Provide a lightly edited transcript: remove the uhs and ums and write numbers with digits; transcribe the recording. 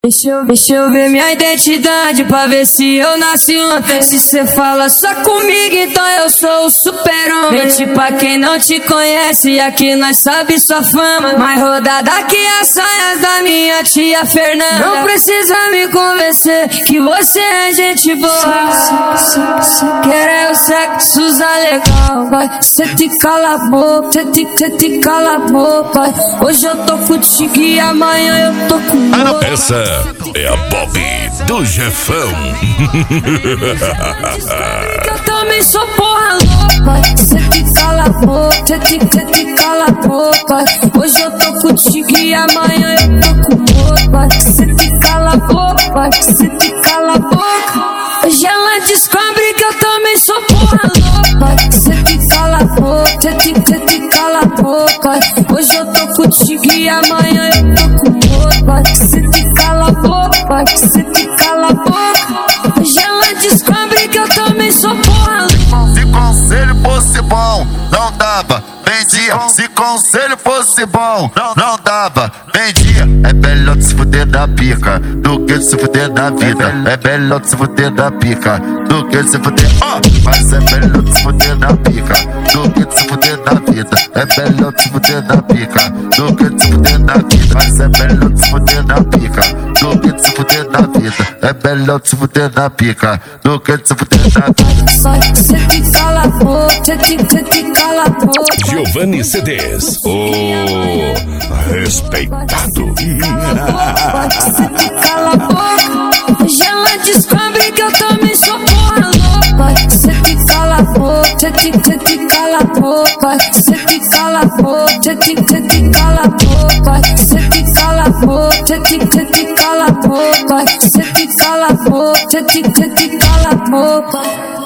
Deixa eu ver minha identidade pra ver se eu nasci ontem. Se cê fala só comigo, então eu sou o super-homem. Mente pra quem não te conhece, aqui nós sabe sua fama. Mais rodada que as saias da minha tia Fernanda. Não precisa me convencer que você é gente boa. Quer é o sexo legal, vai. Cê te cala a boca, cê te cala a boca. Hoje eu tô contigo e amanhã eu tô com outra. Essa é a Bobby do Jefão. Eu também sou porra louca. Cê te cala a boca, cê te cala a boca. Hoje eu tô contigo e amanhã eu tô com outra. Cê te cala a boca, cê te cala a boca. Hoje ela descobre que eu também sou porra louca. Cê te cala a boca, cê te cala a boca. Hoje eu tô contigo e amanhã eu tô com outra. Cê te cala a boca, cê te cala a boca. Hoje ela descobre que eu também sou porra louca. Se conselho fosse bom, não dava, vendia. Se conselho fosse bom, não dava, vendia. É melhor se fuder da pica do que se fuder da vida. É melhor se fuder da pica do que se fuder. Mas é melhor se fuder da pica do que se fuder da vida. É melhor se fuder da pica do que se fuder da vida. Mas é melhor se fuder da pica do que se fuder da vida. É melhor se fuder da pica do que se fuder da vida. Cê te cala a boca, cê te cala a boca. Giovanni CDs, o respeitado. Cê te cala a boca. Hoje ela descobre que eu também sou porra louca. Cê te cala a boca, cê te cala a boca. Cê te cala a boca, cê te cala a boca. Cê te cala a boca, cê te cala a boca. Cê te cala a boca, cê te cala a boca.